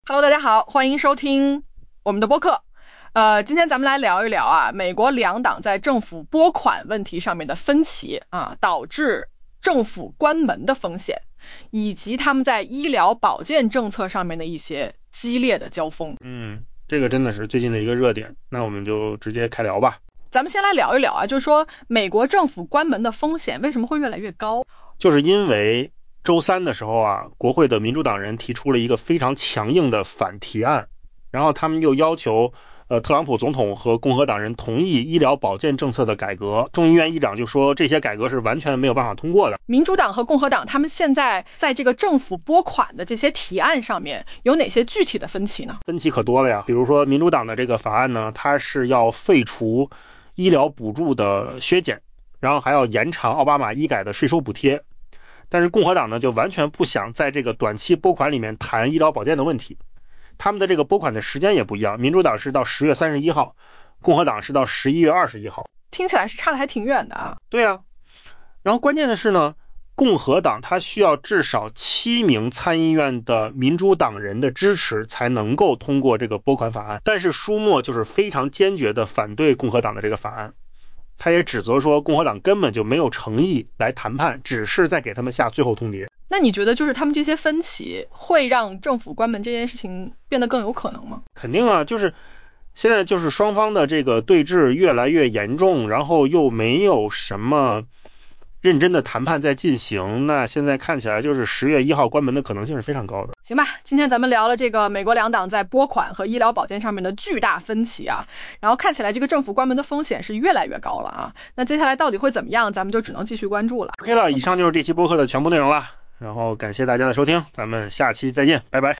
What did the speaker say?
Hello， 大家好，欢迎收听我们的播客。今天咱们来聊一聊啊，美国两党在政府拨款问题上面的分歧啊，导致政府关门的风险，以及他们在医疗保健政策上面的一些激烈的交锋。 这个真的是最近的一个热点，那我们就直接开聊吧。 咱们先来聊一聊啊，就是说美国政府关门的风险为什么会越来越高？ 就是因为周三的时候啊，国会的民主党人提出了一个非常强硬的反提案，然后他们又要求特朗普总统和共和党人同意医疗保健政策的改革。众议院议长就说这些改革是完全没有办法通过的。 民主党和共和党他们现在在这个政府拨款的这些提案上面有哪些具体的分歧呢？ 分歧可多了呀，比如说民主党的这个法案呢，它是要废除医疗补助的削减，然后还要延长奥巴马医改的税收补贴。但是共和党呢，就完全不想在这个短期拨款里面谈医疗保健的问题。他们的这个拨款的时间也不一样，民主党是到10月31号，共和党是到11月21号。 听起来是差得还挺远的啊。 对啊，然后关键的是呢，共和党它需要至少7名参议院的民主党人的支持才能够通过这个拨款法案。但是舒默就是非常坚决地反对共和党的这个法案。他也指责说共和党根本就没有诚意来谈判，只是在给他们下最后通牒。 那你觉得就是他们这些分歧会让政府关门这件事情变得更有可能吗？ 肯定啊，就是现在就是双方的这个对峙越来越严重，然后又没有什么认真的谈判在进行，那现在看起来就是10月1号关门的可能性是非常高的。 行吧，今天咱们聊了这个美国两党在拨款和医疗保健上面的巨大分歧啊，然后看起来这个政府关门的风险是越来越高了啊。那接下来到底会怎么样，咱们就只能继续关注了。 OK 了，以上就是这期播客的全部内容了，然后感谢大家的收听，咱们下期再见，拜拜。